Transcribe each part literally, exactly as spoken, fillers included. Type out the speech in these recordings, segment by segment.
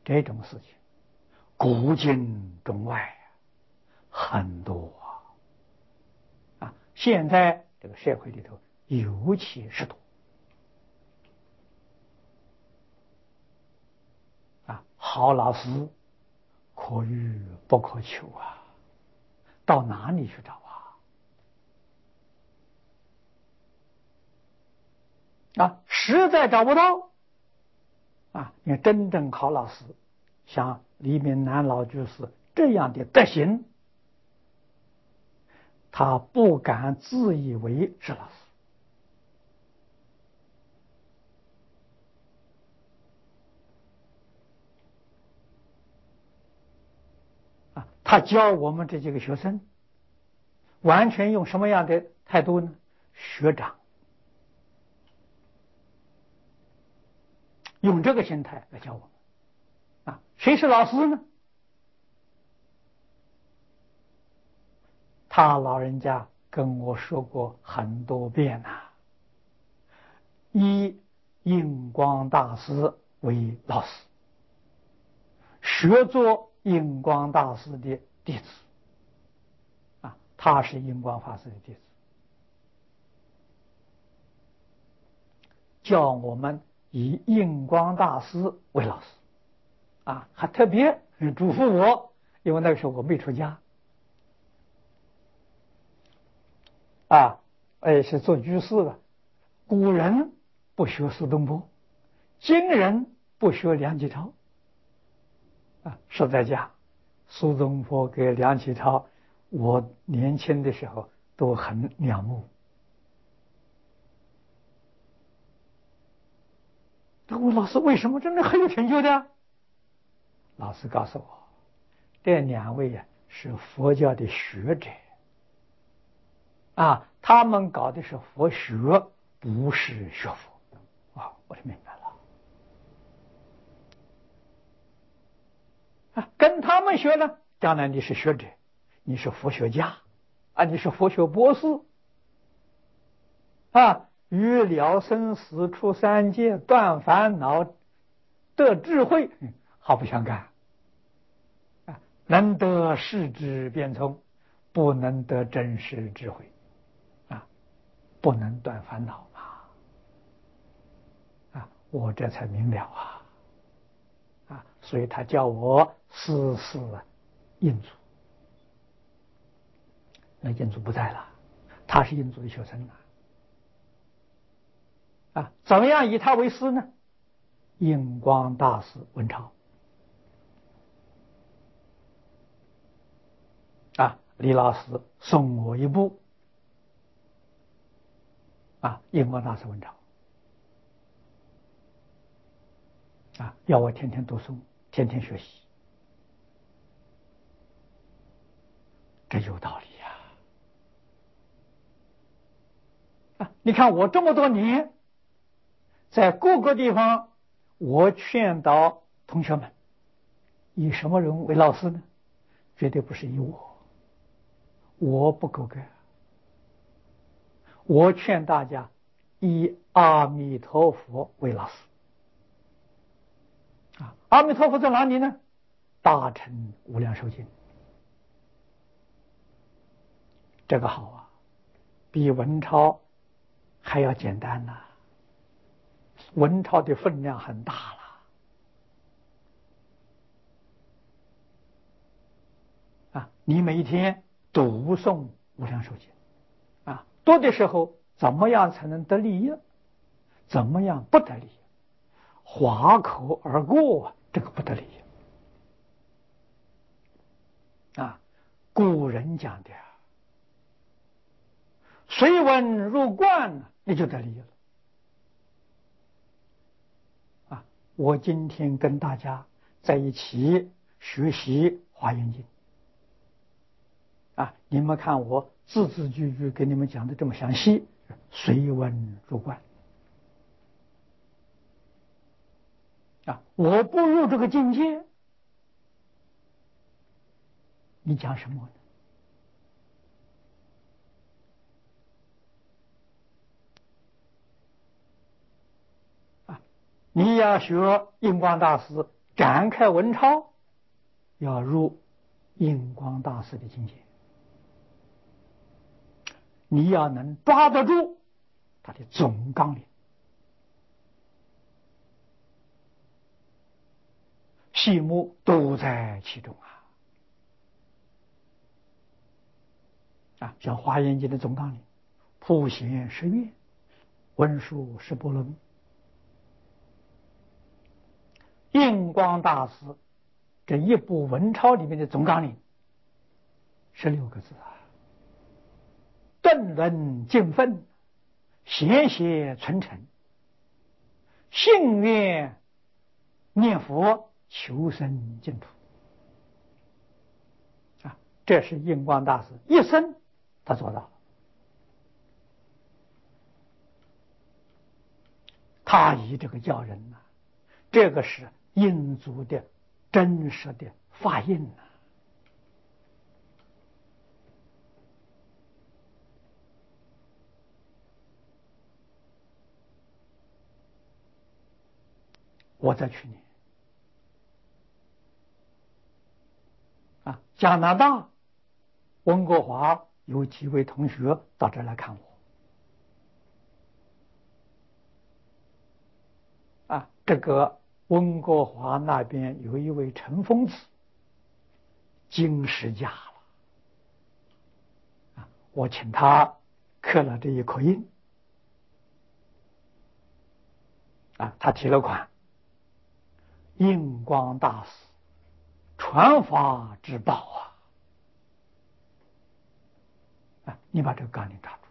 这种事情，古今中外很多啊，啊，现在这个社会里头尤其是多啊。好老师可遇不可求啊，到哪里去找啊？啊，实在找不到啊！你看真正好老师，像黎明南老居士这样的德行，他不敢自以为是老师啊。他教我们这几个学生，完全用什么样的态度呢？学长，用这个心态来教我们啊。谁是老师呢？他老人家跟我说过很多遍呐、啊，以印光大师为老师，学做印光大师的弟子啊，他是印光法师的弟子，叫我们以印光大师为老师啊，还特别嘱咐我，因为那个时候我没出家啊，哎，是做居士的。古人不学苏东坡，今人不学梁启超啊。实在讲，苏东坡跟梁启超，我年轻的时候都很仰慕。他问老师为什么真的很有成就的？老师告诉我，这两位呀、啊、是佛教的学者啊，他们搞的是佛学，不是学佛啊。我就明白了啊，跟他们学呢，将来你是学者，你是佛学家啊，你是佛学博士啊，于了生死、出三界、断烦恼、得智慧，毫不相干啊。能得世智辩聪，不能得真实智慧啊，不能断烦恼嘛啊，我这才明了啊啊，所以他叫我试试印祖。那印祖不在了，他是印祖的学生啊。啊，怎么样以他为师呢？印光大师文钞啊，李老师送我一部啊，印光大师文钞啊，要我天天读书，天天学习，这有道理呀！啊，你看我这么多年，在各个地方，我劝导同学们，以什么人为老师呢？绝对不是以我，我不够格。我劝大家以阿弥陀佛为老师啊！阿弥陀佛在哪里呢？大乘无量寿经，这个好啊，比文钞还要简单呐、啊。文钞的分量很大了啊！你每天读诵无量寿经啊，多的时候怎么样才能得利益？怎么样不得利益？划口而过啊，这个不得利益啊！古人讲的随文入观，你就得利益了啊！我今天跟大家在一起学习华严经啊，你们看我字字句句给你们讲的这么详细，随文入观啊！我不入这个境界，你讲什么呢？啊，你要学印光大师展开文钞，要入印光大师的境界。你要能抓得住他的总纲领，细目都在其中啊！啊，像《华严经》的总纲领，普贤十愿，文殊十波罗蜜。印光大师这一部文钞里面的总纲领十六个字啊：顿闻敬分，贤邪存诚，信愿念佛，求生净土。啊，这是印光大师一生他做到了。他以这个教人呐、啊，这个是印祖的真实的发印呐、啊。我在去年啊，加拿大温哥华有几位同学到这来看我啊，这个温哥华那边有一位陈疯子，经世家了啊，我请他刻了这一刻印啊，他提了款，印光大师传法之宝啊！啊，你把这个纲领抓住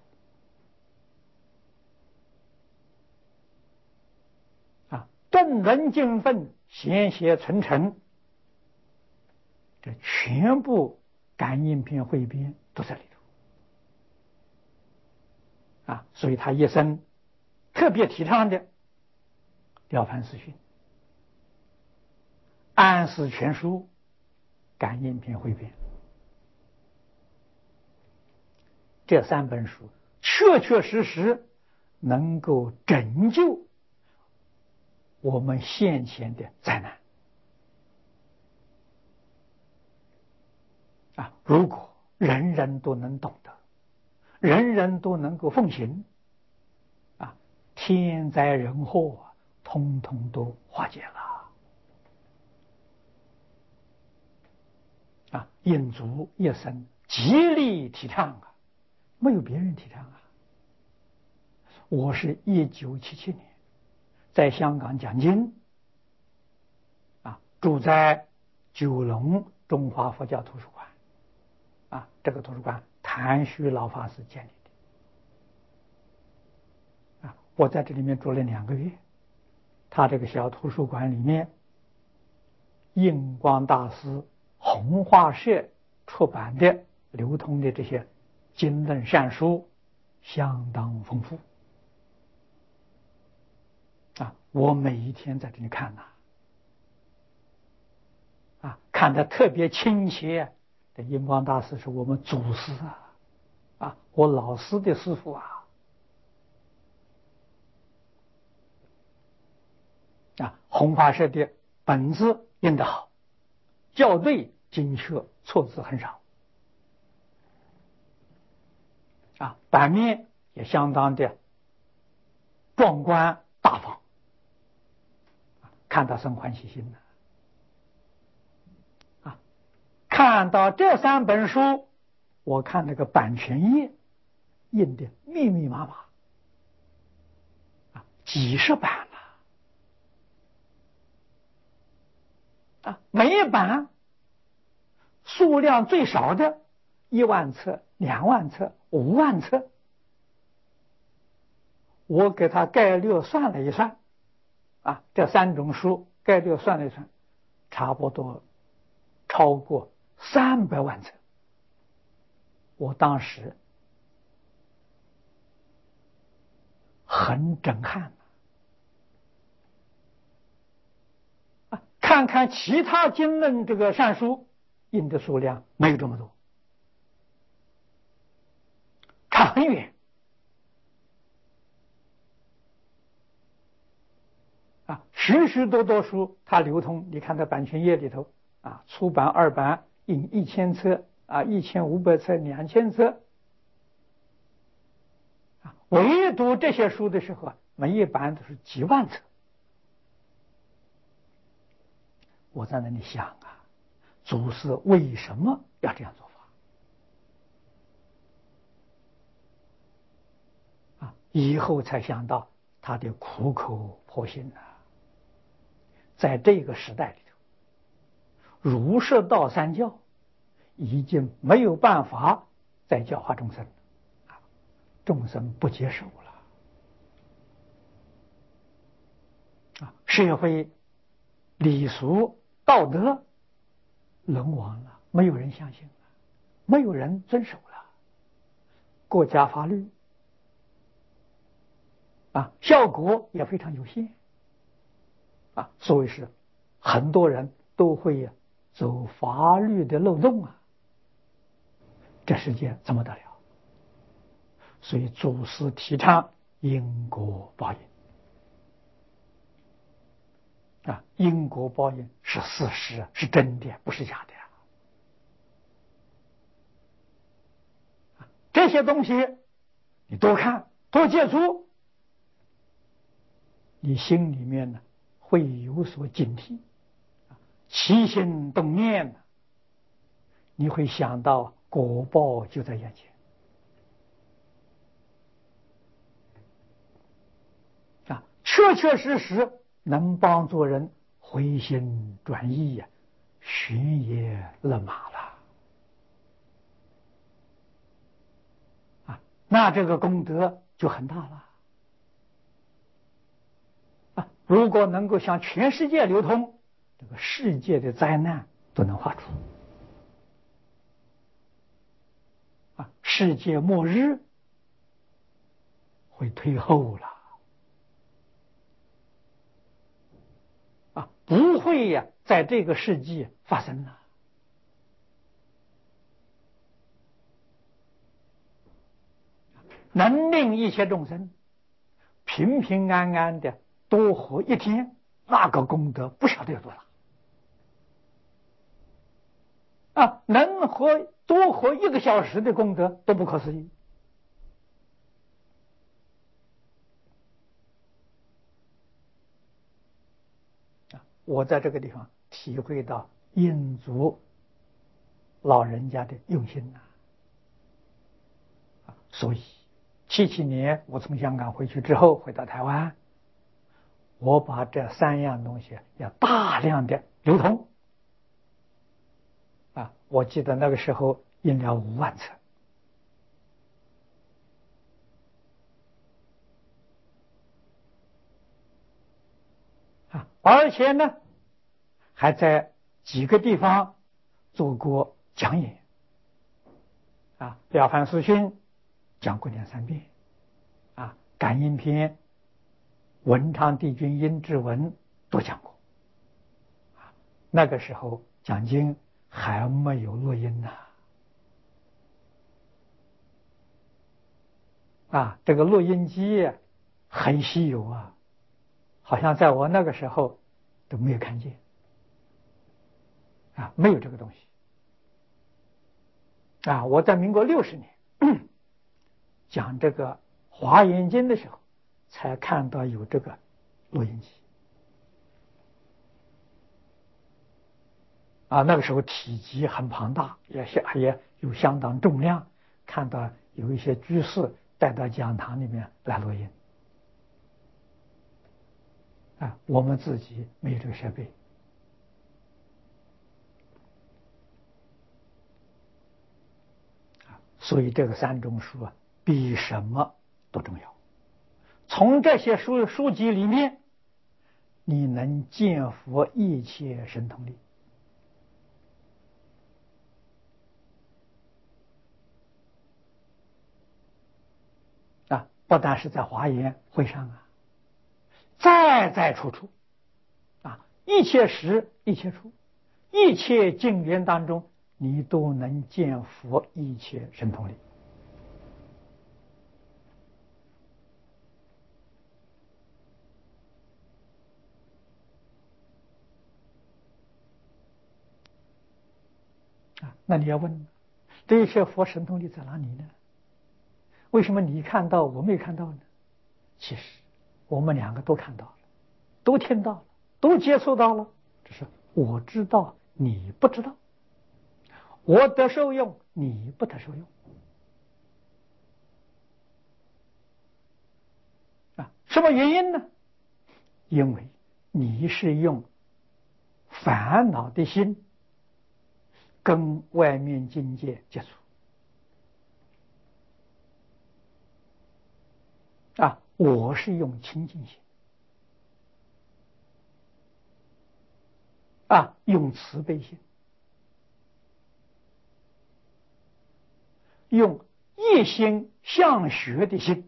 啊！顿闻敬分，贤邪存诚，这全部感应篇汇编都在里头啊！所以他一生特别提倡的《了凡四训》《安世全书》《感应篇汇编》这三本书，确确实实能够拯救我们现前的灾难啊！如果人人都能懂得，人人都能够奉行啊，天灾人祸通通都化解了啊！印祖一生极力提倡啊，没有别人提倡啊。我是一九七七年在香港讲经啊，住在九龙中华佛教图书馆啊，这个图书馆谭虚老法师建立的啊，我在这里面住了两个月。他这个小图书馆里面，印光大师弘化社出版的流通的这些经论善书相当丰富啊，我每一天在这里看呐、啊，啊，看得特别亲切。这印光大师是我们祖师啊，啊，我老师的师父啊。啊，弘化社的本子印得好，校对精确，错字很少啊，版面也相当的壮观大方，看到生欢喜心了啊！看到这三本书，我看那个版权页印的密密麻麻啊，几十版了啊，每一版数量最少的一万册、两万册、五万册，我给他概略算了一算啊，这三种书概略算了一算，差不多超过三百万册。我当时很震撼啊！看看其他经论这个善书印的数量没有这么多，差很远啊！ 许许多多书它流通，你看在版权页里头啊，出版二版印一千册啊，一千五百册，两千册啊，唯独这些书的时候啊，每一版都是几万册。我在那里想啊，祖师为什么要这样做法啊？以后才想到他的苦口婆心呐、啊，在这个时代里头，儒释道三教已经没有办法再教化众生了，众生不接受了啊，社会礼俗道德沦亡了，没有人相信了，没有人遵守了，国家法律啊，效果也非常有限啊，所以是很多人都会走法律的漏洞啊，这世界怎么得了？所以祖师提倡因果报应啊，因果报应是事实，是真的，不是假的啊。这些东西你多看多接触，你心里面呢会有所警惕，起心动念，你会想到果报就在眼前啊，确确实实能帮助人回心转意呀、啊，寻也勒马了啊，那这个功德就很大了啊！如果能够向全世界流通，这个世界的灾难都能化除啊，世界末日会退后了啊，不会呀、啊，在这个世纪发生了。能令一切众生平平安安的多活一天，那个功德不晓得有多大啊！能活多活一个小时的功德都不可思议啊！我在这个地方体会到印族老人家的用心呐、啊，所以七七年我从香港回去之后，回到台湾，我把这三样东西要大量的流通啊！我记得那个时候印了五万册啊，而且呢，还在几个地方做过讲演啊，《了凡四训》讲过两三遍啊，感应篇、文昌帝君阴骘文都讲过啊。那个时候讲经还没有录音呢啊，这个录音机很稀有啊，好像在我那个时候都没有看见啊，没有这个东西啊。我在民国六十年讲这个华严经的时候，才看到有这个录音机啊。那个时候体积很庞大，也也有相当重量，看到有一些居士带到讲堂里面来录音啊，我们自己没有这个设备啊，所以这个三种书啊，比什么都重要。从这些书书籍里面，你能见佛一切神通力啊，不但是在华严会上啊，在在处处啊，一切时一切处，一切境缘当中，你都能见佛一切神通力那你要问，这些佛神通力在哪里呢？为什么你看到我没看到呢？其实我们两个都看到了，都听到了，都接触到了，只是我知道你不知道，我得受用你不得受用啊。什么原因呢？因为你是用烦恼的心跟外面境界接触啊，我是用清净心啊，用慈悲心，用一心向学的心，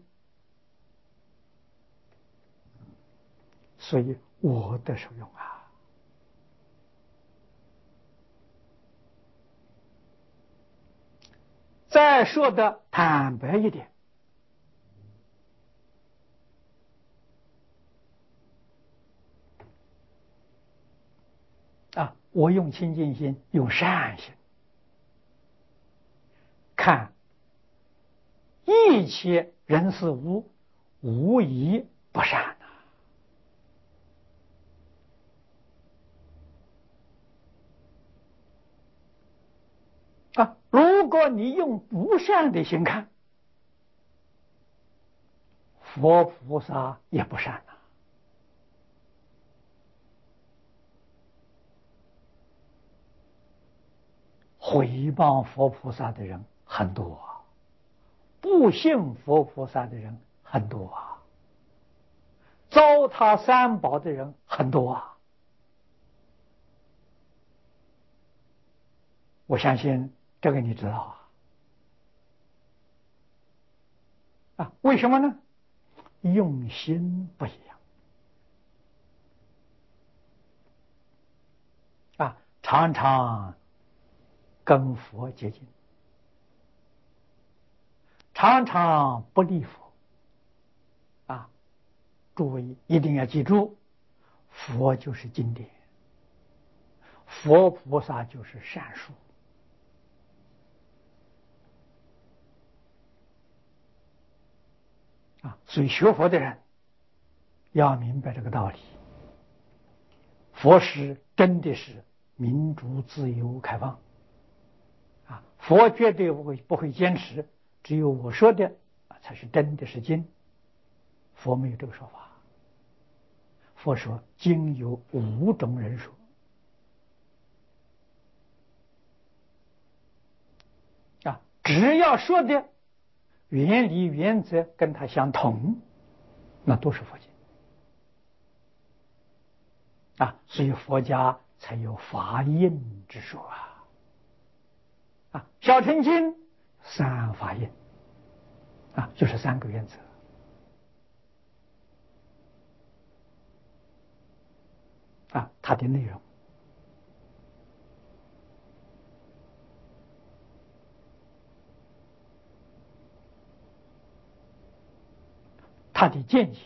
所以我得受用啊。再说的坦白一点啊，我用清净心，用善心看一切人事物，无一不善啊！如果你用不善的心看，佛菩萨也不善呐。毁谤佛菩萨的人很多啊，不信佛菩萨的人很多啊，糟蹋三宝的人很多啊。我相信这个你知道啊。啊，为什么呢？用心不一样啊，常常跟佛接近，常常不离佛啊。诸位一定要记住，佛就是经典，佛菩萨就是善术啊。所以学佛的人要明白这个道理，佛是真的是民主、自由、开放啊！佛绝对不会不会坚持，只有我说的才是真的是经。佛没有这个说法，佛说经有五种人说啊，只要说的原理原则跟他相同，那都是佛经啊。所以佛家才有法印之说啊。啊，小乘经三法印啊，就是三个原则啊，它的内容它的见解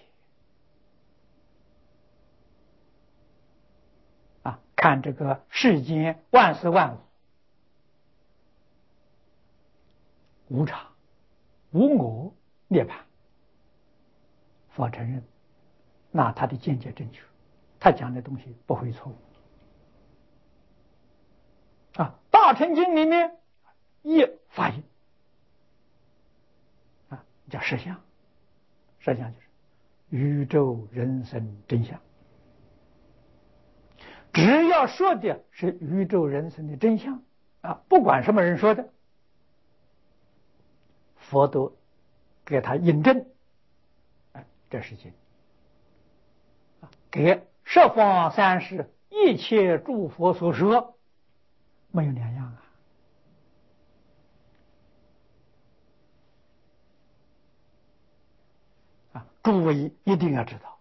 啊，看这个世间万事万物无常、无我、涅槃，佛承认，那他的见解正确，他讲的东西不会错误啊。大乘经里面一法印啊，叫实相，实相就是宇宙人生真相。只要说的是宇宙人生的真相啊，不管什么人说的，佛都给他印证，啊，这是经啊，给十方三世一切诸佛所说，没有两样啊。啊，诸位一定要知道，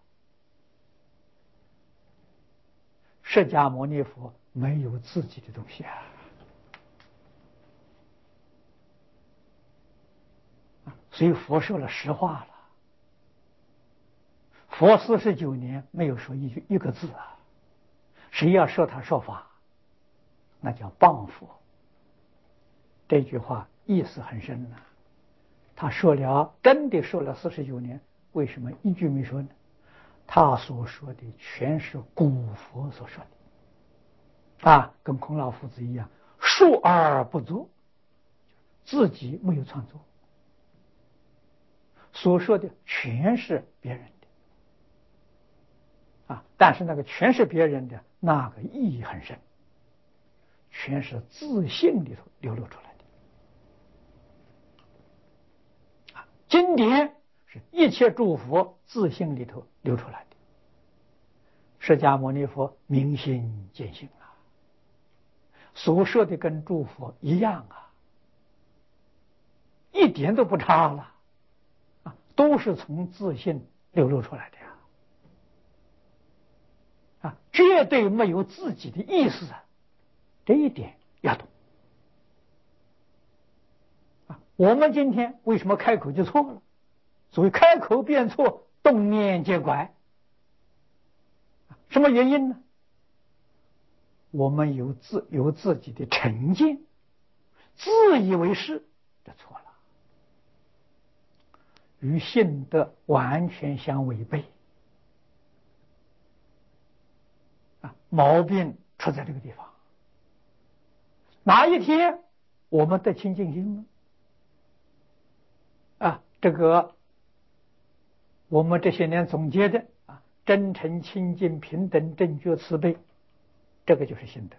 释迦牟尼佛没有自己的东西啊。所以佛说了实话了。佛四十九年没有说一句一个字啊，谁要说他说法，那叫谤佛这句话意思很深呐、啊。他说了，真的说了四十九年，为什么一句没说呢？他所说的全是古佛所说的，啊，跟孔老夫子一样，述而不作，自己没有创作，所说的全是别人的，啊，但是那个全是别人的，那个意义很深，全是自信里头流露出来的，啊，经典是一切诸佛自信里头流出来的。释迦牟尼佛明心见性啊，所说的跟诸佛一样啊，一点都不差了啊，都是从自信流露出来的呀，啊，绝对没有自己的意思啊，这一点要懂啊。我们今天为什么开口就错了？所谓开口便错，动念皆拐。什么原因呢？我们有自有自己的成见，自以为是，这错了，与性德完全相违背啊！毛病出在这个地方。哪一天我们得清净心呢？啊，这个我们这些年总结的啊，真诚、清净、平等、正觉、慈悲，这个就是心德，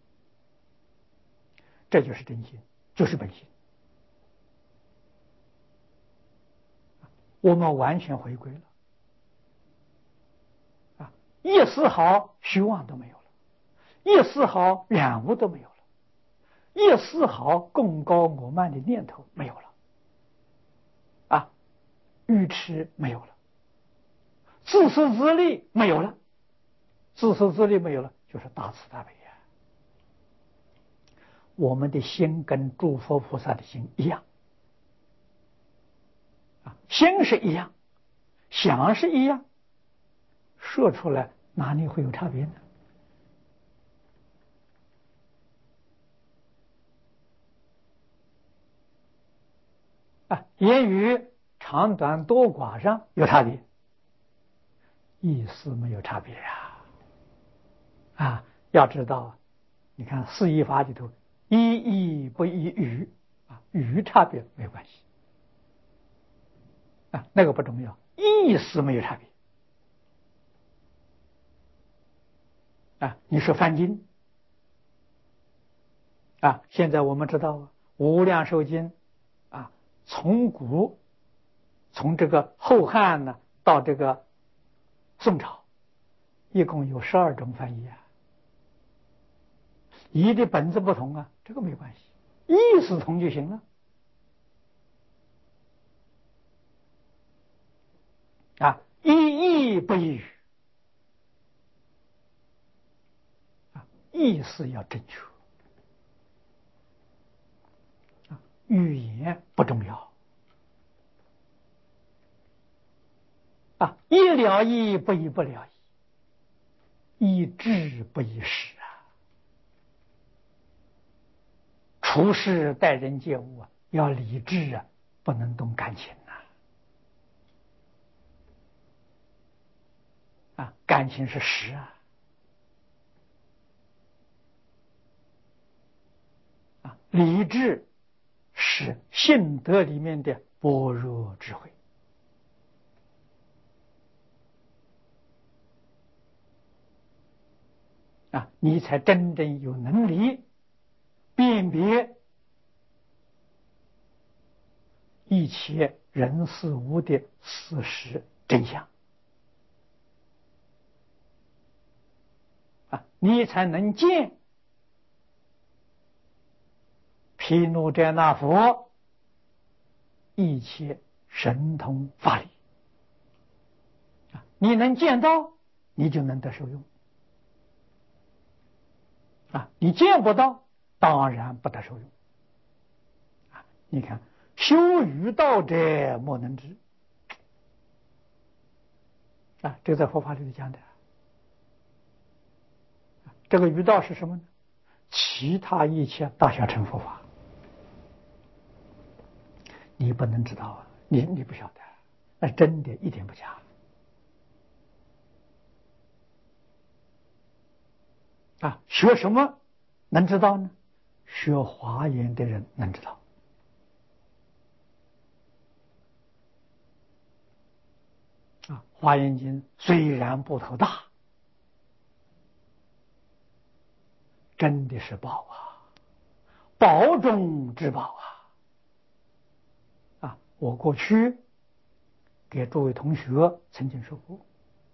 这就是真心，就是本心。我们完全回归了啊，一丝毫虚妄都没有了，一丝毫染污都没有了，一丝毫贡高我慢的念头没有了啊，愚痴没有了，自私自利没有了，自私自利没有了，就是大慈大悲呀。我们的心跟诸佛菩萨的心一样啊，心是一样，想是一样，说出来哪里会有差别呢？啊，言语长短多寡上有差别，意思没有差别呀！啊，要知道，你看四依法里头，一义不一语啊，语差别没有关系啊，那个不重要，意思没有差别啊。你说梵经啊，现在我们知道啊，无量寿经啊，从古从这个后汉呢到这个宋朝，一共有十二种翻译啊。译的本质不同啊，这个没关系，意思同就行了啊，一义不一语啊，意思要正确啊，语言不重要啊，一了义不一不了义，一智不一识啊，处事待人接物啊，要理智啊，不能动感情啊。啊，感情是实啊，啊，理智是性德里面的般若智慧啊，你才真正有能力辨别一切人事物的事实真相啊，你才能见毗卢遮那佛一切神通法理啊，你能见到，你就能得受用啊，你见不到，当然不得受用啊。你看，修于道者莫能知啊，这在佛法里头讲的。这个于道是什么呢？其他一切大小乘佛法你不能知道啊，你你不晓得，那真的一点不假。啊，学什么能知道呢？学华严的人能知道。啊，华严经虽然部头大，真的是宝啊，宝中之宝啊！啊，我过去给诸位同学曾经说过，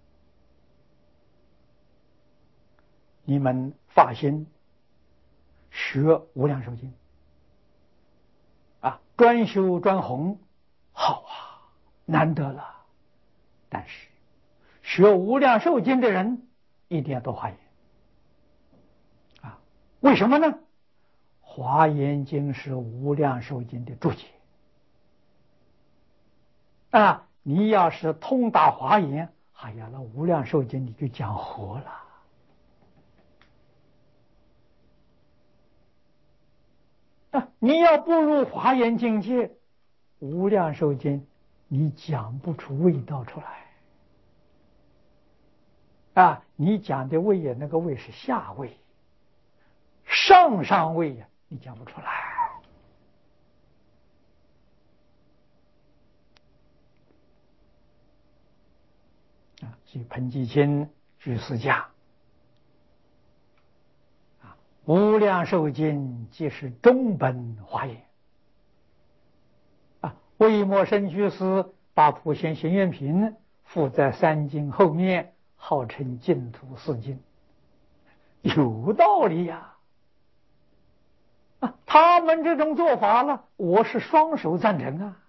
你们发心学无量寿经啊，专修专弘，好啊，难得了。但是学无量寿经的人一定要多华严啊！为什么呢？华严经是无量寿经的注解啊！你要是通达华严，哎呀，那无量寿经你就讲活了啊！你要步入华严境界，无量寿经你讲不出味道出来啊！你讲的味呀，那个味是下味，上上味呀，你讲不出来啊！所以彭继清居士讲啊，无量寿经即是中本华严啊。维摩生居士把普贤行愿品附在三经后面，号称净土四经，有道理呀！啊，他们这种做法呢，我是双手赞成啊！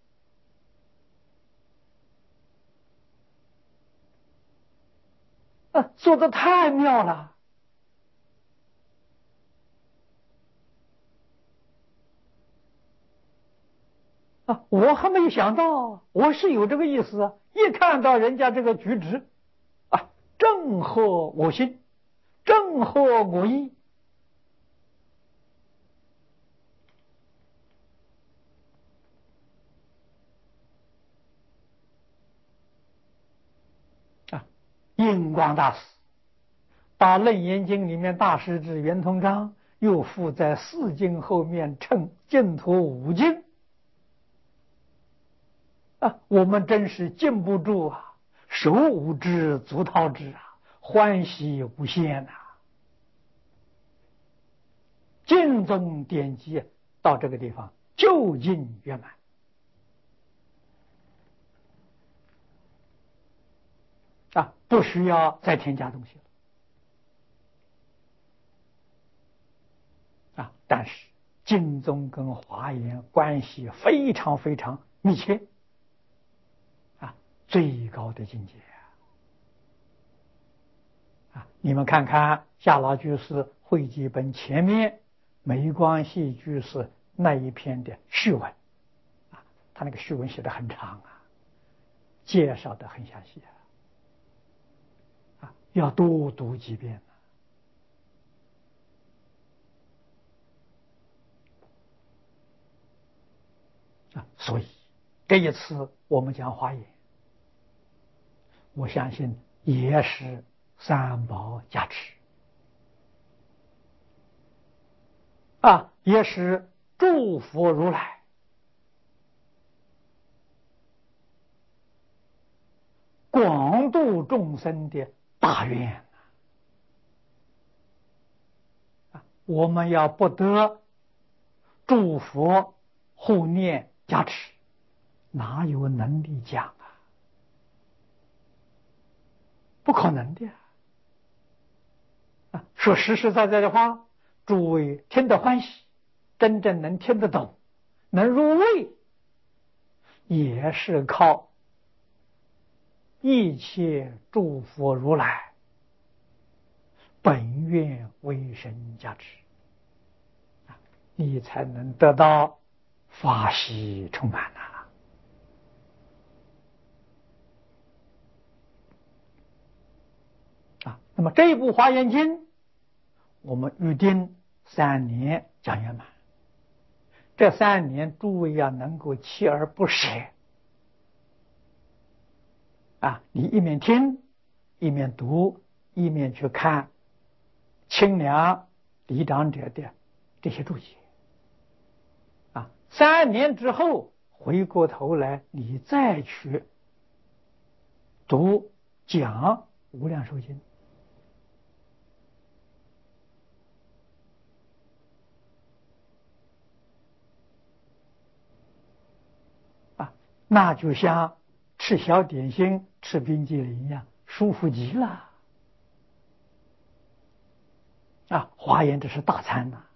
啊，做得太妙了！啊，我还没有想到，我是有这个意思啊！一看到人家这个举止，啊，正合我心，正合我意。啊，印光大师把《楞严经》里面大师之圆通章又附在四经后面，称净土五经啊，我们真是禁不住啊，手舞之，足蹈之啊，欢喜无限呐、啊！净宗典籍到这个地方究竟圆满啊，不需要再添加东西了啊。但是净宗跟华严关系非常非常密切啊，最高的境界啊！你们看看夏老居士汇集本前面梅光系居士那一篇的序文啊，他那个序文写得很长啊，介绍得很详细啊，啊，要多读几遍啊。所以这一次我们讲华严，我相信也是三宝加持啊，也是祝福如来广度众生的大愿啊！我们要不得祝福护念加持，哪有能力讲啊？不可能的啊！说实实在在的话，诸位听得欢喜，真正能听得懂，能入味，也是靠一切诸佛如来本愿威神加持啊，你才能得到法喜充满呐、啊！啊，那么这一部华严经，我们预定三年讲圆满。 这三年诸位要能够锲而不舍啊！你一面听，一面读，一面去看清凉离长者的这些注解啊。三年之后回过头来，你再去读讲无量寿经。那就像吃小点心、吃冰激凌一样，舒服极了啊！华严这是大餐呐、啊，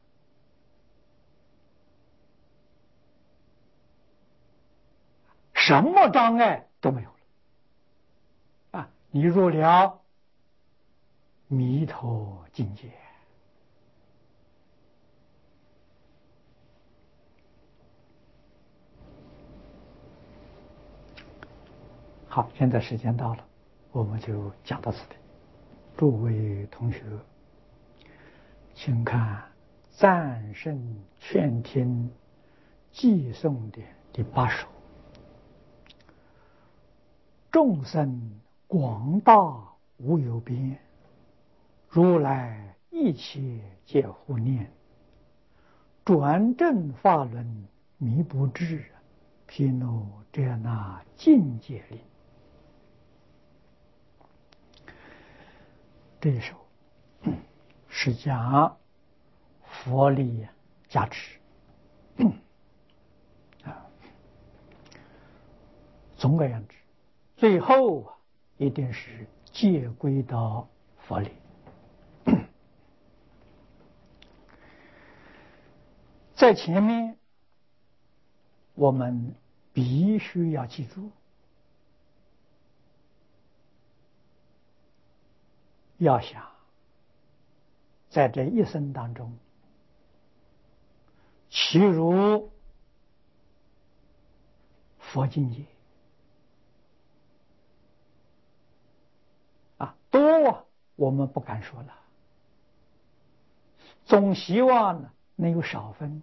什么障碍都没有了啊！你入了弥陀境界。好，现在时间到了，我们就讲到此地。诸位同学，请看赞圣劝听寄颂的第八首：众生广大无有边，如来一切皆护念，转正法轮迷不知，毗卢遮那境界力。这一首是讲佛力加持啊，总而言之，最后啊一定是借归到佛理。在前面我们必须要记住，要想在这一生当中，其如佛境界啊，多我们不敢说了，总希望呢能有少分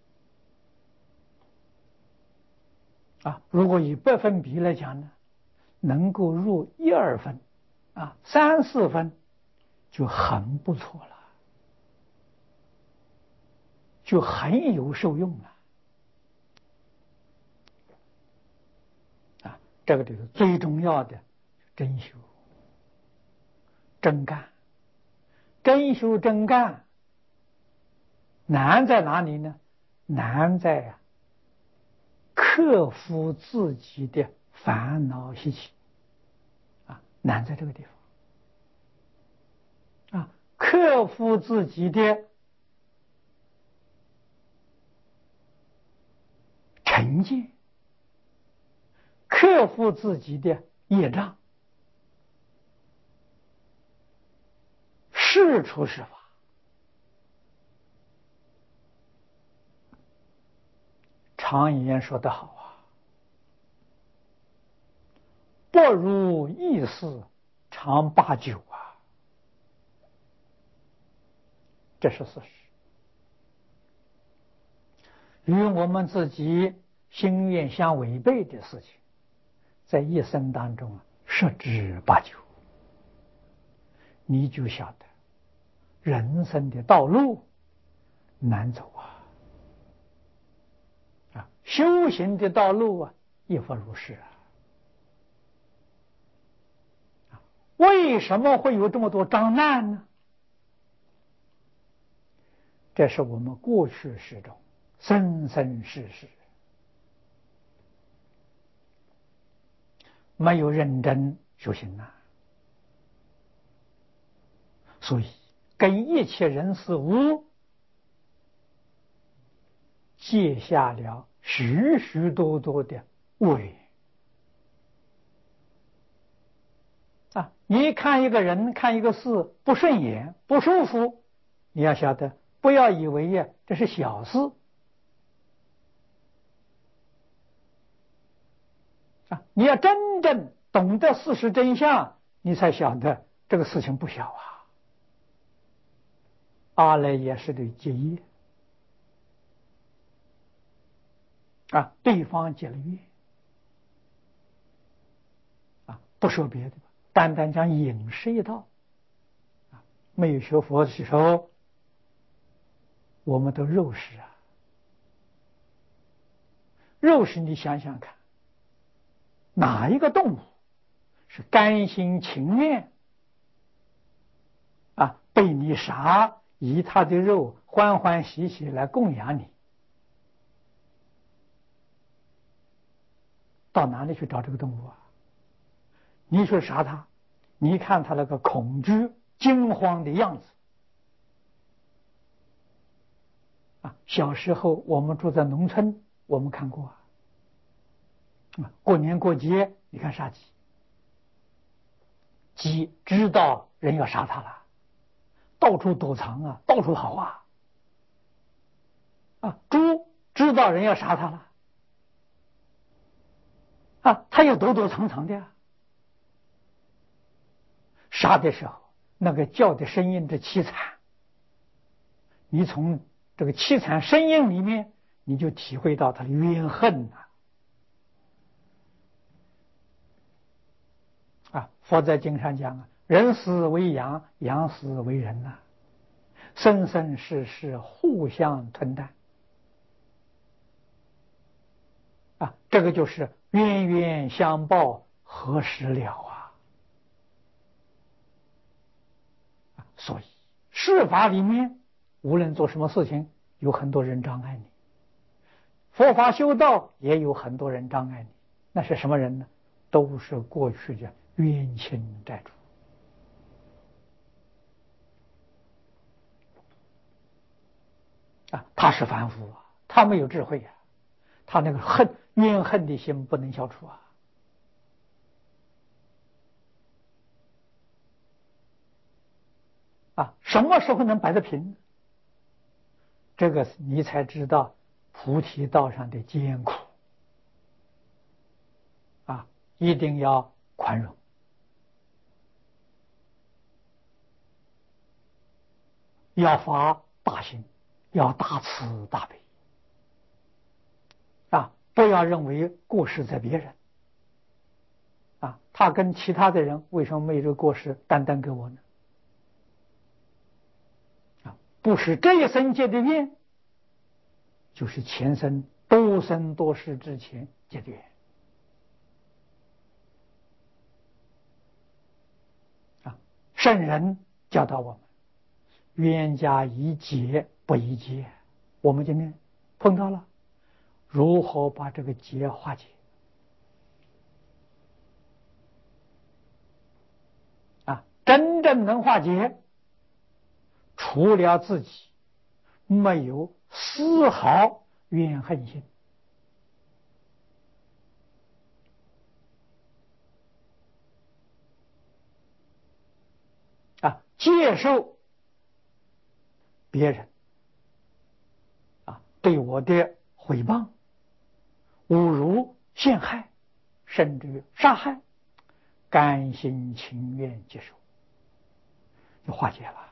啊。如果以百分比来讲呢，能够入一二分啊，三四分就很不错了，就很有受用了啊。这个就是最重要的真修真干。真修真干难在哪里呢？难在啊克服自己的烦恼习气啊，难在这个地方啊，克服自己的成见，克服自己的业障，是出是法。常言说得好啊，不如意事常八九啊，这是事实。与我们自己心愿相违背的事情，在一生当中啊，十之八九，你就晓得人生的道路难走啊！啊，修行的道路啊，亦复如是啊。为什么会有这么多障难呢？这是我们过去世中生生世世没有认真修行啊，所以跟一切人事物结下了许许多多的恶缘啊！你看一个人，看一个事不顺眼、不舒服，你要晓得，不要以为呀这是小事啊！你要真正懂得事实真相，你才晓得这个事情不小啊！阿赖耶识的结业啊，对方结了怨啊，不说别的，单单讲饮食一道啊，没有学佛的时候，我们都肉食啊，肉食你想想看，哪一个动物是甘心情愿啊被你杀，以他的肉欢欢喜喜来供养你？到哪里去找这个动物啊？你说杀他，你看他那个恐惧惊慌的样子啊！小时候我们住在农村，我们看过啊，过年过节你看杀鸡，鸡知道人要杀它了，到处躲藏啊，到处跑啊啊！猪知道人要杀它了啊，它也躲躲藏藏的呀。杀的时候，那个叫的声音之凄惨，你从这个凄惨声音里面，你就体会到他的怨恨呐、啊！啊，佛在经上讲啊，人死为羊，羊死为人呐、啊，生生世世互相吞啖啊！这个就是冤冤相报何时了啊！所以，事法里面，无论做什么事情，有很多人障碍你；佛法修道也有很多人障碍你。那是什么人呢？都是过去的冤亲债主啊！他是凡夫啊，他没有智慧啊，他那个恨怨恨的心不能消除啊！啊，什么时候能摆得平？这个你才知道菩提道上的艰苦啊！一定要宽容，要发大心，要大慈大悲啊！不要认为过失在别人啊，他跟其他的人为什么没有这个过失，单单给我呢？啊，不是这一生结的缘，就是前生多生多世之前结的缘啊！圣人教导我们，冤家宜解不宜结。我们今天碰到了，如何把这个结化解啊？真正能化解，除了自己，没有丝毫怨恨心啊，接受别人啊对我的诽谤、侮辱、陷害，甚至于杀害，甘心情愿接受，就化解了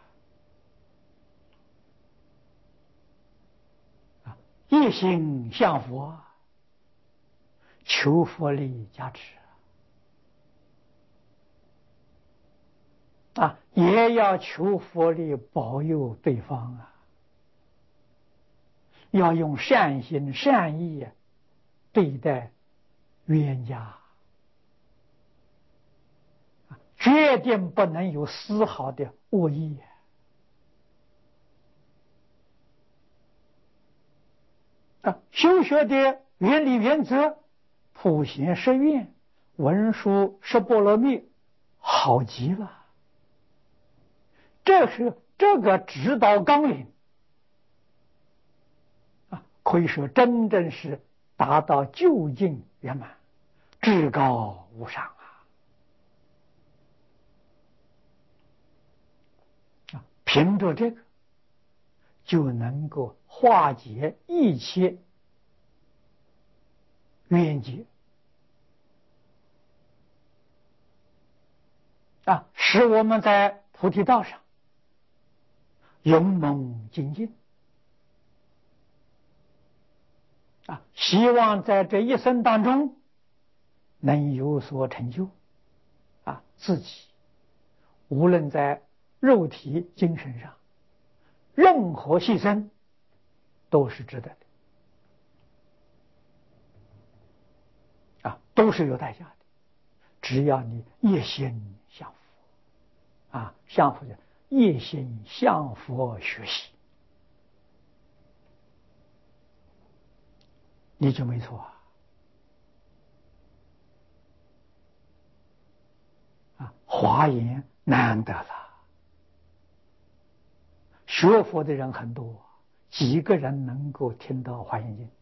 啊！一心向佛，求佛力加持啊，也要求佛力保佑对方啊，要用善心善意对待冤家，决定不能有丝毫的恶意啊！修学的原理原则，普贤十愿、文殊十波罗蜜，好极了。这是这个指导纲领啊，可以说真正是达到究竟圆满，至高无上啊！凭着这个，就能够化解一切冤结啊，使我们在菩提道上勇猛精进啊，希望在这一生当中能有所成就，啊，自己无论在肉体、精神上，任何牺牲都是值得的，啊，都是有代价的。只要你一心向佛，啊，向佛的一心向佛学习，你就没错啊！啊，华严难得了，学佛的人很多，几个人能够听到华严经？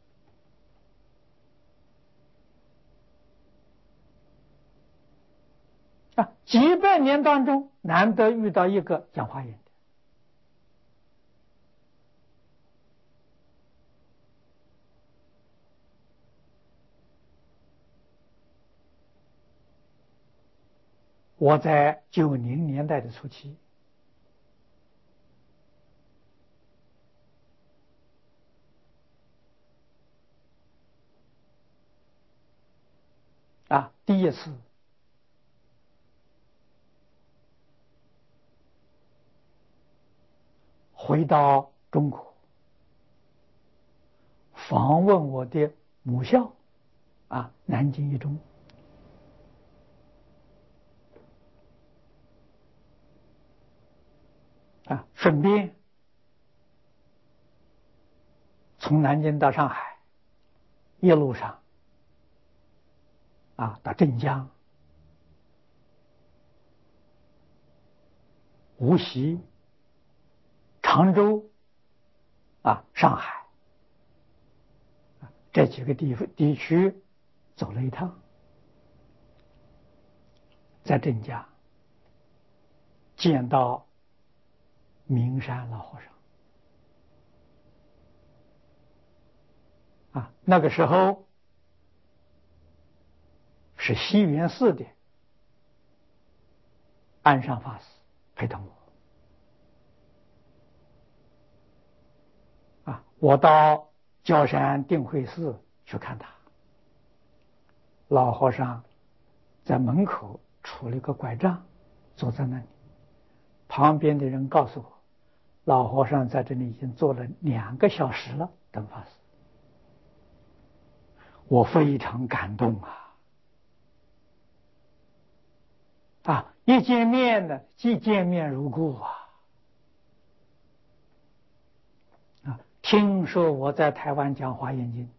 啊，几百年当中难得遇到一个讲华严的。我在九零年代的初期，啊，第一次回到中国，访问我的母校，啊，南京一中。啊，顺便从南京到上海，一路上啊，到镇江、无锡、常州、啊上海啊这几个地方地区走了一趟，在镇江见到明山老和尚。啊，那个时候是西园寺的安上法师陪同我。啊，我到焦山定慧寺去看他，老和尚在门口杵了一个拐杖，坐在那里。旁边的人告诉我，老和尚在这里已经坐了两个小时了，等法师。我非常感动啊！啊，一见面呢，既见面如故啊！啊，听说我在台湾讲华严经，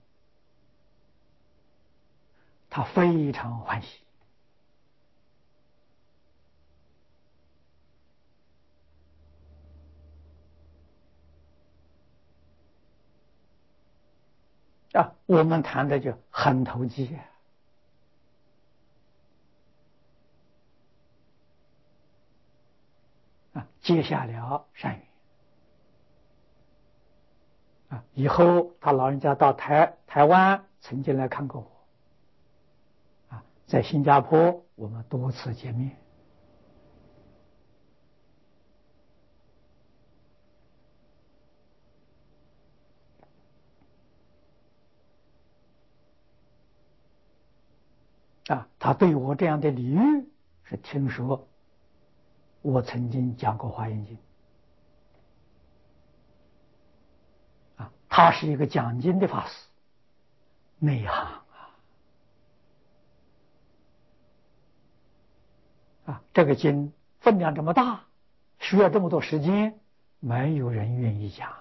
他非常欢喜。啊，我们谈的就很投机啊！啊，结下了善缘。啊，以后他老人家到台台湾曾经来看过我。啊，在新加坡我们多次见面。啊，他对我这样的礼遇是听说我曾经讲过华严经。啊，他是一个讲经的法师，内行啊！啊，这个经分量这么大，需要这么多时间，没有人愿意讲。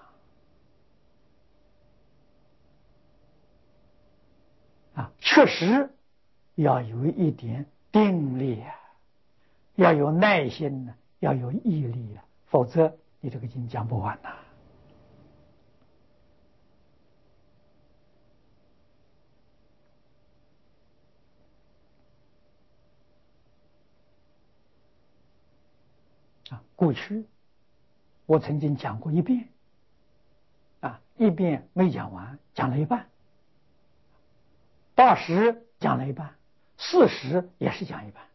啊，确实要有一点定力啊，要有耐心呢、啊，要有毅力啊，否则你这个经讲不完呐、啊。啊，过去我曾经讲过一遍，啊，一遍没讲完，讲了一半；八十讲了一半，四十也是讲一半。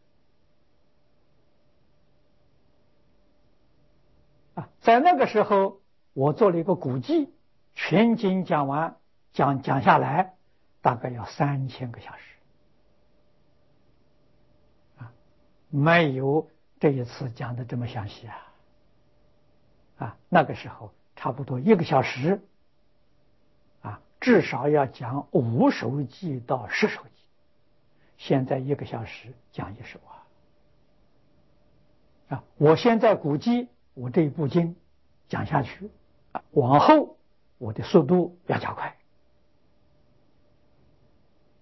啊，在那个时候，我做了一个估计，全经讲完讲讲下来大概要三千个小时啊，没有这一次讲的这么详细啊啊，那个时候差不多一个小时啊，至少要讲五首偈到十首偈，现在一个小时讲一首啊啊，我现在估计我这一部经讲下去啊，往后我的速度要加快。